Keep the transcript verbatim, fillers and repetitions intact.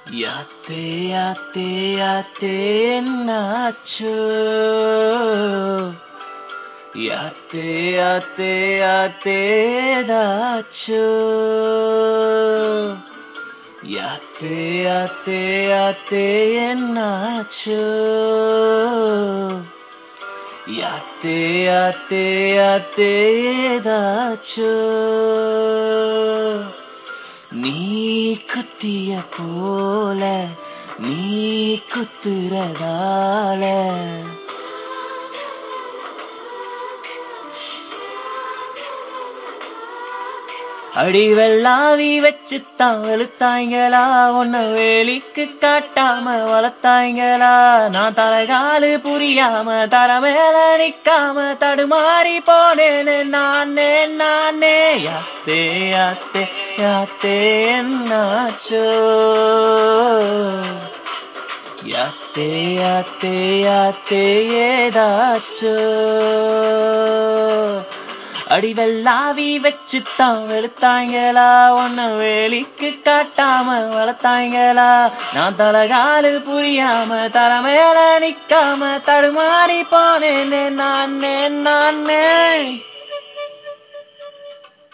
யாத்தே யாத்தே யாத்தே என்னாச்சோ யாத்தே யாத்தே யாத்தே ஏதாச்சோ யாத்தே யாத்தே யாத்தே என்னாச்சோ யாத்தே யாத்தே யாத்தே ஏதாச்சோ நீ குத்திய போல நீ குத்துறதால அடி வெள்ளாவி வச்சுத்தான் வெளுத்தாய்ங்களா உன்னை வேலிக்கு காட்டாம வளர்த்தாய்ங்களா நான் தலைகாலு புரியாம தர மேல நிக்காம தடுமாறி போனேன்னு நானே நானே யாத்தே யாத்தே யாத்தே என்னாச்சோ யாத்தே யாத்தே யாத்தே ஏதாச்சோ அடி வெள்ளாவி வச்சுத்தான் வெளுத்தாய்ங்களா உன்னை வேலிக்கு காட்டாம வளர்த்தாய்ங்களா நான் தலைகாலு புரியாம தர மேல நிக்காம தடுமாறி போனேன்னு நானே நானே